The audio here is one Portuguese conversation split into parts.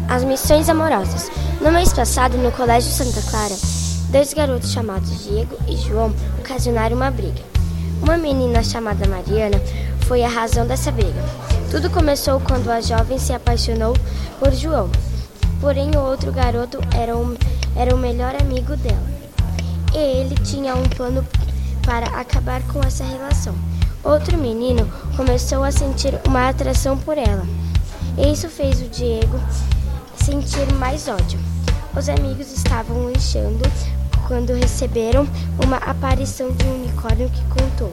As missões amorosas. No mês passado, no Colégio Santa Clara, dois garotos chamados Diego e João ocasionaram uma briga. Uma menina chamada Mariana foi a razão dessa briga. Tudo começou quando a jovem se apaixonou por João. Porém, o outro garoto era o melhor amigo dela. E ele tinha um plano para acabar com essa relação. Outro menino começou a sentir uma atração por ela. Isso fez o Diego sentir mais ódio. Os amigos estavam linchando quando receberam uma aparição de um unicórnio que contou: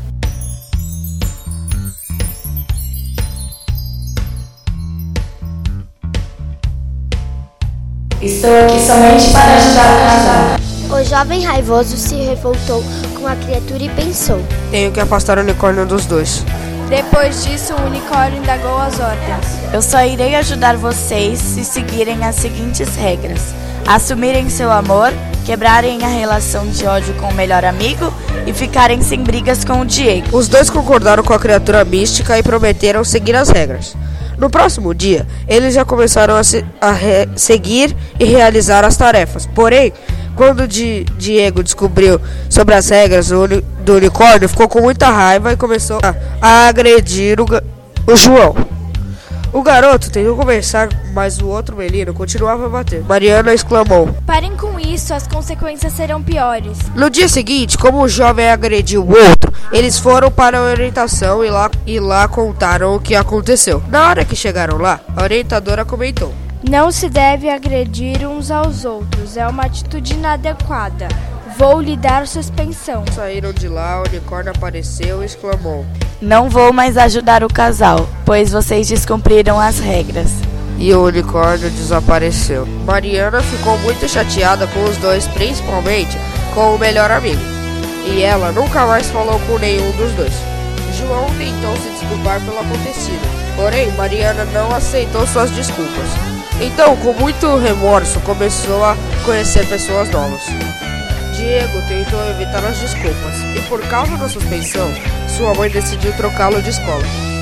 "Estou aqui somente para ajudar o casal." O jovem raivoso se revoltou com a criatura e pensou: "Tenho que afastar o unicórnio dos dois." Depois disso, o unicórnio indagou as ordens: "Eu só irei ajudar vocês se seguirem as seguintes regras: assumirem seu amor, quebrarem a relação de ódio com o melhor amigo e ficarem sem brigas com o Diego." Os dois concordaram com a criatura mística e prometeram seguir as regras. No próximo dia, eles já começaram a seguir e realizar as tarefas. Porém, quando Diego descobriu sobre as regras do unicórnio, ficou com muita raiva e começou a agredir o João. O garoto tentou conversar, mas o outro menino continuava a bater. Mariana exclamou: "Parem com isso, as consequências serão piores." No dia seguinte, como o jovem agrediu o outro, eles foram para a orientação e lá contaram o que aconteceu. Na hora que chegaram lá, a orientadora comentou: "Não se deve agredir uns aos outros, é uma atitude inadequada. Vou lhe dar suspensão." Saíram de lá, o unicórnio apareceu e exclamou: "Não vou mais ajudar o casal, pois vocês descumpriram as regras." E o unicórnio desapareceu. Mariana ficou muito chateada com os dois, principalmente com o melhor amigo. E ela nunca mais falou com nenhum dos dois. João tentou se desculpar pelo acontecido, porém Mariana não aceitou suas desculpas. Então, com muito remorso, começou a conhecer pessoas novas. Diego tentou evitar as desculpas e, por causa da suspensão, sua mãe decidiu trocá-lo de escola.